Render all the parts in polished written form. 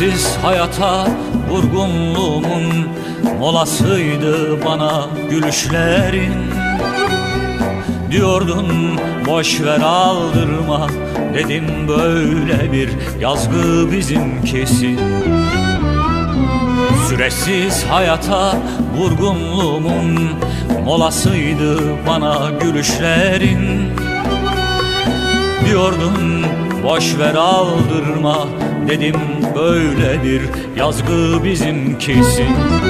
Süresiz hayata vurgunluğumun molasıydı bana gülüşlerin. Diyordun boş ver aldırma, dedim böyle bir yazgı bizimkisi. Süresiz hayata vurgunluğumun molasıydı bana gülüşlerin. Diyordun boş ver aldırma, dedim böyle bir yazgı bizimkisi.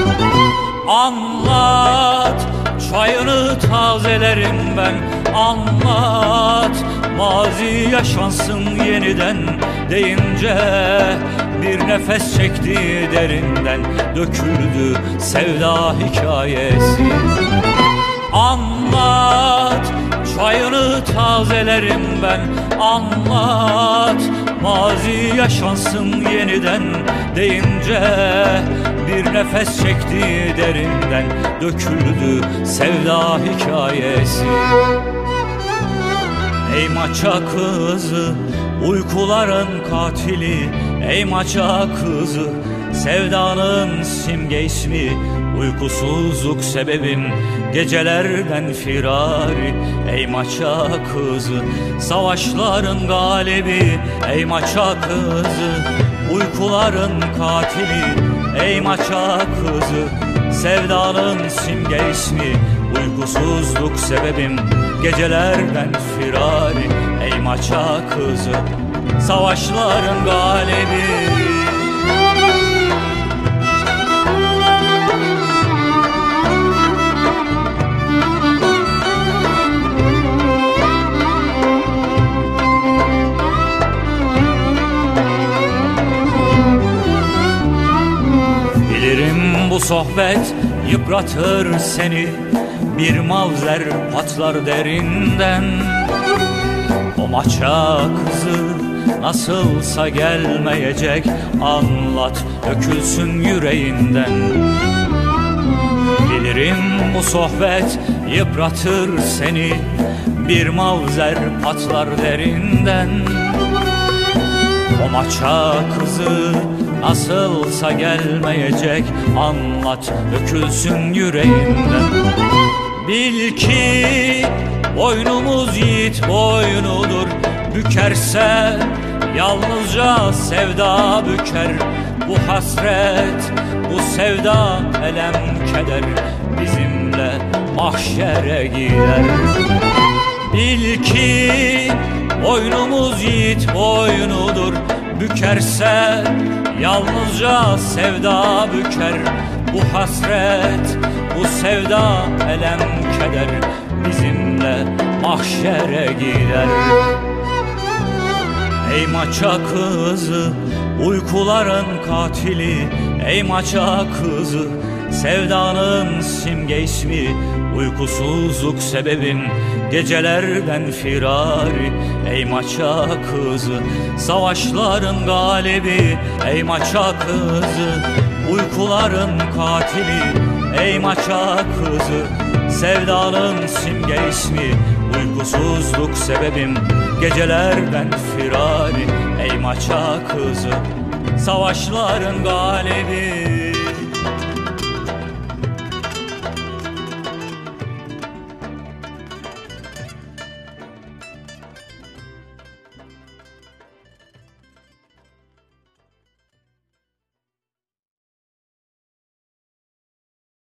Anlat, çayını tazelerim ben, anlat. Mazi yaşansın yeniden deyince bir nefes çekti derinden, döküldü sevda hikayesi. Anlat, çayını tazelerim ben, anlat. Mazi yaşansın yeniden deyince bir nefes çekti derinden, döküldü sevda hikayesi. Ey maça kızı, uykuların katili, ey maça kızı, sevdanın simge ismi, uykusuzluk sebebim, gecelerden firari. Ey maça kızı, savaşların galibi, ey maça kızı, uykuların katili, ey maça kızı, sevdanın simge ismi, uykusuzluk sebebim, gecelerden firari. Ey maça kızı, savaşların galibi. Bilirim bu sohbet yıpratır seni, bir mavzer patlar derinden. O maça kızı nasılsa gelmeyecek, anlat dökülsün yüreğinden. Bilirim bu sohbet yıpratır seni, bir mavzer patlar derinden. O maça kızı nasılsa gelmeyecek, anlat dökülsün yüreğinden. Bil ki boynumuz yiğit boynudur, bükerse yalnızca sevda büker. Bu hasret, bu sevda, elem, keder bizimle mahşere gider. Bil ki boynumuz yiğit boynudur, bükerse yalnızca sevda büker. Bu hasret, bu sevda, elem, keder bizimle mahşere gider. Ey maça kızı, uykuların katili, ey maça kızı, sevdanın simge ismi, uykusuzluk sebebim, gecelerden firari. Ey maça kızı, savaşların galibi, ey maça kızı, uykuların katili, ey maça kızı, sevdanın simge ismi, uykusuzluk sebebim, gecelerden firari. Ey maça kızı, savaşların galibi.